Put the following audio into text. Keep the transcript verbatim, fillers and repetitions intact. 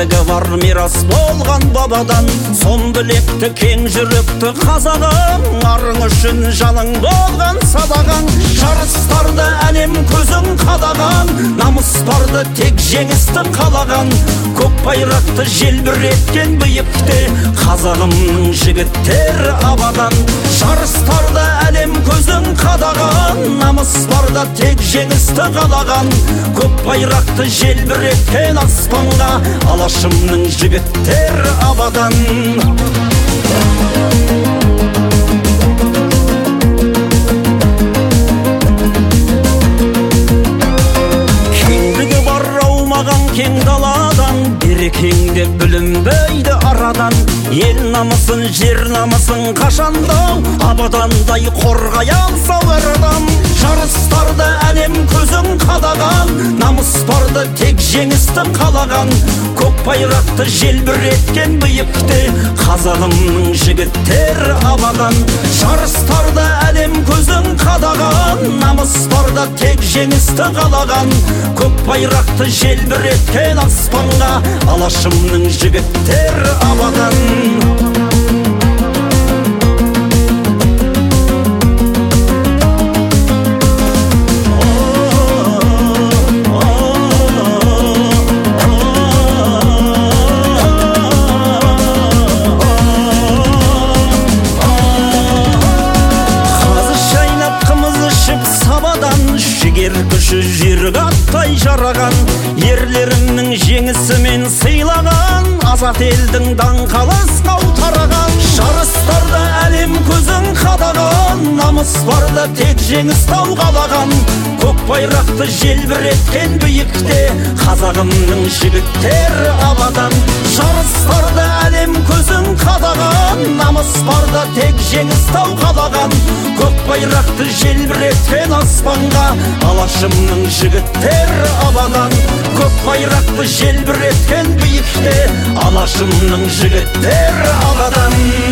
кіндігі бар мирас болған бабадан. Сон білекті кең жүректі қазағың, арың үшін жаның болған садағаң. Жарыстарды әлем көзің қадаған, намыстарды тек жеңісті қалаған. Көк байрақты желбіреткен биікте қазағымның жігіттері абадан. Жарыстарды әлем көзің қадаған, намыстарды тек жеңісті қалаған. Көк байрақты желбіреткен аспанға алашымның жігіттері абадан. Кеңдігі бар аумаған кең даладан, берекеңде бүлінбейді арадан. Ел намысын, жер намысын қашандау, абадандай қорғай алсау әр адам. Жарыстарды әлем көзің қадаған, намыстарды тек жеңісті қалаған. Көк байрақты желбіреткен биікте қазағымның жігіттері абадан. Жарыстарды әлем көзің қадаған, намыстарды тек жеңісті қалаған. Көк байрақты желбіреткен аспанға алашымның жігіттері абадан. Жігер күші жерге аттай жараған, ерлерімнің жеңісімен сыйлаған, азат елдің даңқалас қаутараған. Жарыстарда әлем көзің қадаған, намыс барда тек жеңіс тау қалаған. Көк байрақты желбіреткен биікте қазағымның жігіттері абадан. Жарыстарда әлем көзің қадаған, намыс барда тек жеңіс тау қалаған. Көк байрақты желбіреткен аспанға алашымның жігіттері абадан. Көк байрақты желбіреткен биікте алашымның жігіттері абадан.